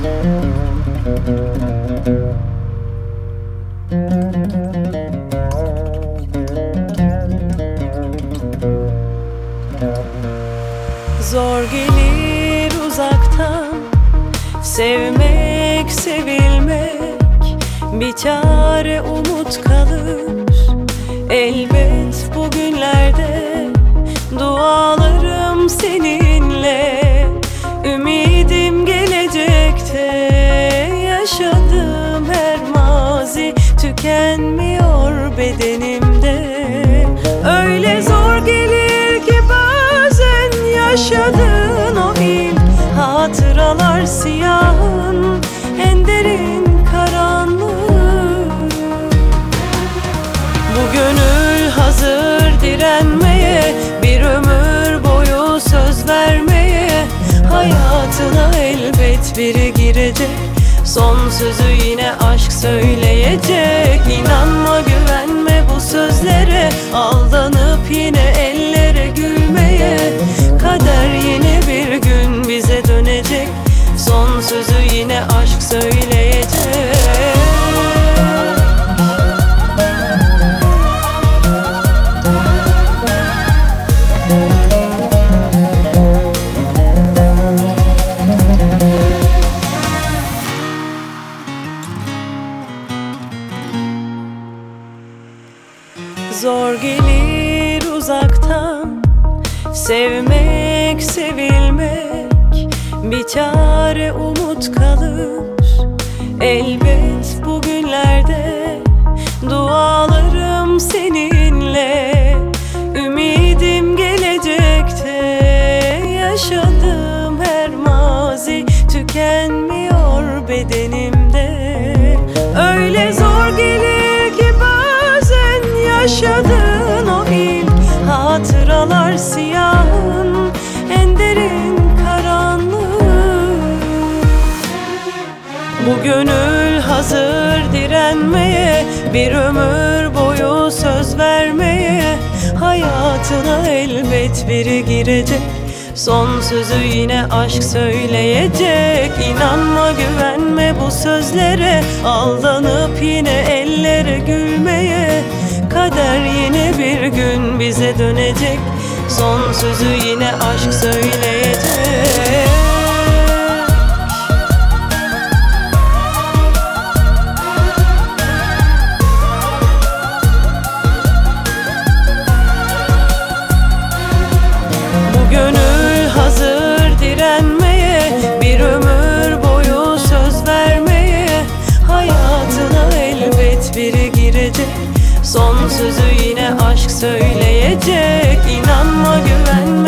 Zor gelir uzaktan sevmek, sevilmek, bir çare umut kalır. Elbet bugünlerde dualarım seninle, ümidim gelecekte. Yaşadığım her mazi tükenmiyor bedenimde. Öyle zor gelir ki bazen yaşadığın o ilk hatıralar, siyahın en derin karanlığı. Bu gönül hazır direnmeye, bir ömür boyu söz vermeye. Hayatına elbet biri girecek, son sözü yine aşk söyleyecek. İnanma, güvenme bu sözlere, aldanıp yine ellere gülmeye. Kader yine bir gün bize dönecek, son sözü yine aşk söyleyecek. Zor gelir uzaktan sevmek, sevilmek, bir çare umut kalır. Elbet bugünlerde dualarım seninle, ümidim gelecekte. Yaşadığım her mazi tükenmiyor bedenimde. Öyle zor gelir ki bazen yaşadığın o ilk hatıralar, siyahın en derin karanlığı. Bu gönül hazır direnmeye, bir ömür boyu söz vermeye. Hayatına elbet biri girecek, son sözü yine aşk söyleyecek. İnanma, güvenme bu sözlere, aldanıp yine ellere gülmeye. Kader yine bir gün bize dönecek, son sözü yine aşk söyleyecek. Bu gönül hazır direnmeye, bir ömür boyu söz vermeye. Hayatına elbet biri girecek, son sözü yine aşk söyleyecek. İnanma, güvenme